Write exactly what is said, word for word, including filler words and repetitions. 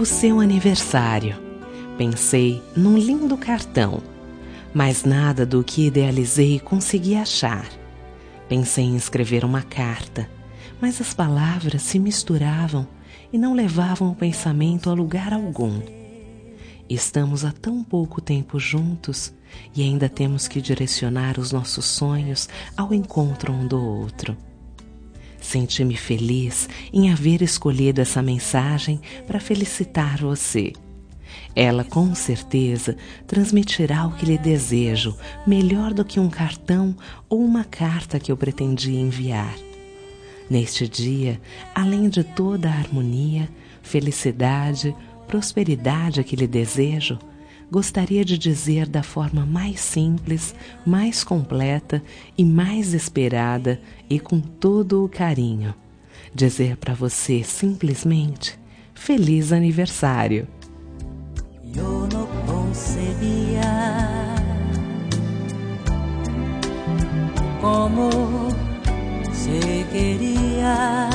o seu aniversário. Pensei num lindo cartão, mas nada do que idealizei consegui achar. Pensei em escrever uma carta, mas as palavras se misturavam e não levavam o pensamento a lugar algum. Estamos há tão pouco tempo juntos e ainda temos que direcionar os nossos sonhos ao encontro um do outro. Senti-me feliz em haver escolhido essa mensagem para felicitar você. Ela com certeza transmitirá o que lhe desejo, melhor do que um cartão ou uma carta que eu pretendia enviar. Neste dia, além de toda a harmonia, felicidade, prosperidade que lhe desejo, gostaria de dizer da forma mais simples, mais completa e mais esperada e com todo o carinho. Dizer para você simplesmente, feliz aniversário! Yo no concebía cómo se quería